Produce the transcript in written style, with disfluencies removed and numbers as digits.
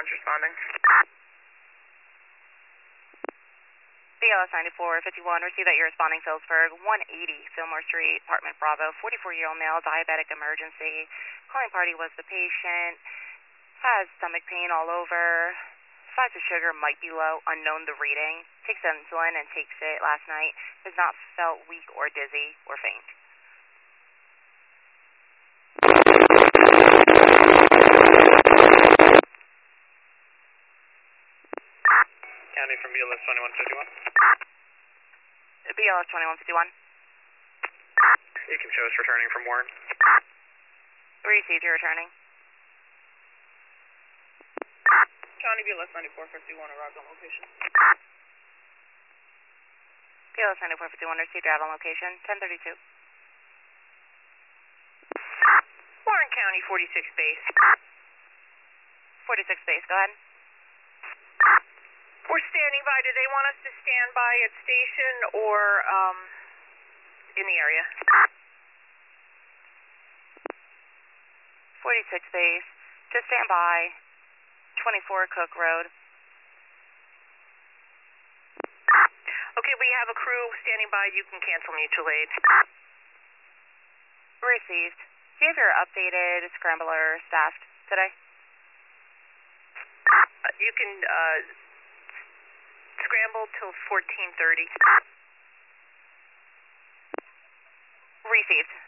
launch responding. BLS 9451, receive that you're responding Phillipsburg, 180 Fillmore Street, apartment Bravo, 44-year-old male, diabetic emergency. Calling party was the patient, has stomach pain all over, size of sugar might be low, unknown the reading, takes insulin and takes it last night, has not felt weak or dizzy or faint. County from BLS 2151. BLS 2151. You can show us returning from Warren. Received, you're returning. County BLS 9451, arrived on location. BLS 9451, received, arrived on location, 1032. Warren County 46 base. 46 base, go ahead. We're standing by. Do they want us to stand by at station or in the area? 46 base, just stand by, 24 Cook Road. Okay, we have a crew standing by. You can cancel mutual aid. Received. Do you have your updated scrambler staffed today? You can scramble till 14:30. Received.